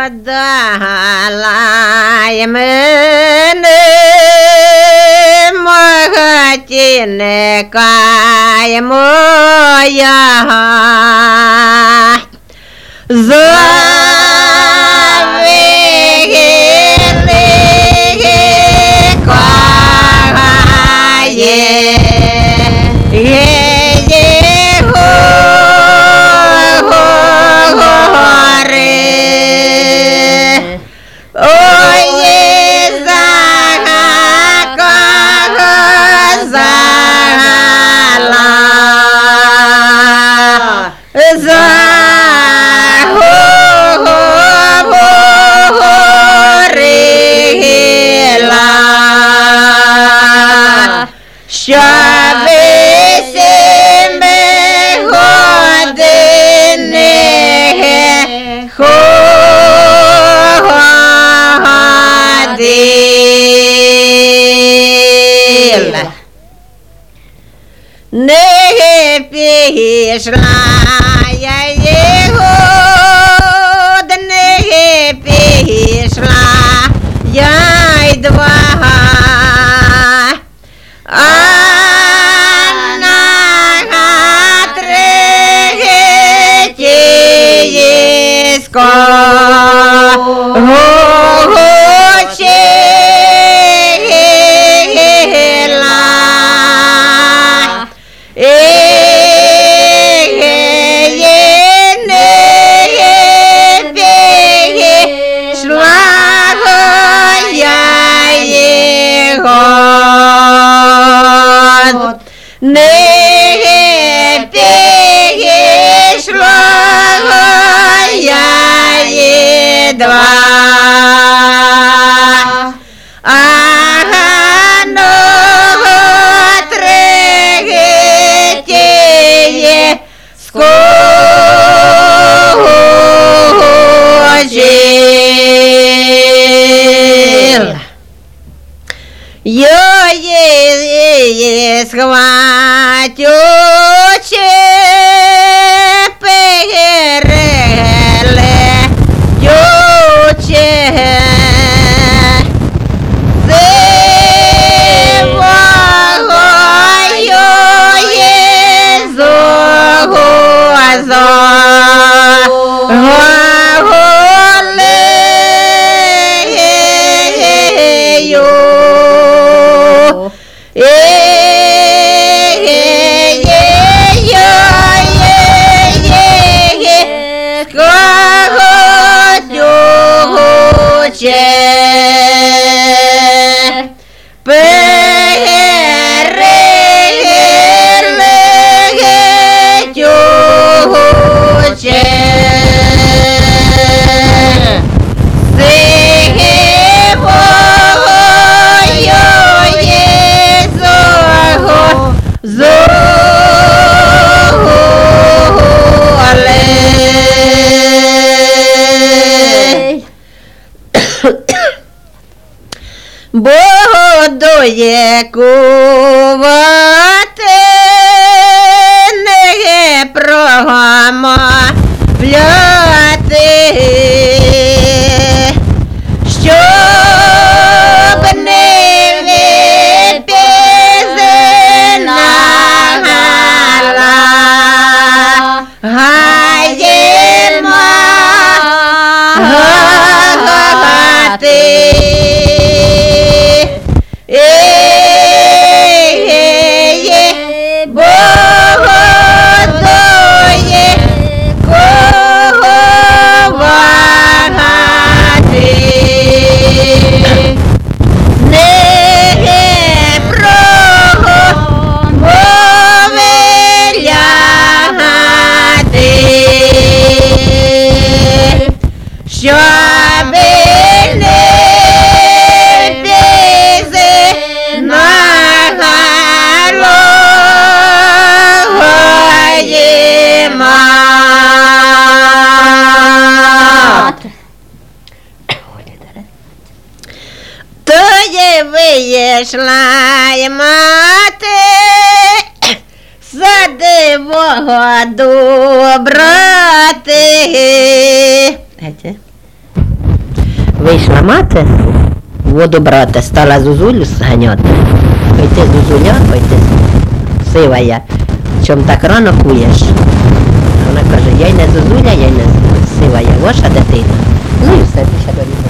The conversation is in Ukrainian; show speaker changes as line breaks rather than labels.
подала мене моготінника моя. Не пішла я його, не пішла я й два, а на третій не пішла я едва, а на третє скочила. Я її схватю переле юче зивою Будує кувати не промовляти, щоб не випізнала гаєм гати. Вийшла й мати за дивого добрати.
Вийшла мати, воду брати, стала Зузулю зганяти. Ой ти, Зузуля, ой ти, сива я, чом так рано куєш? Вона каже, я й не Зузуля, я й не сива я, ваша дитина. Ну і все, пішла до лісу.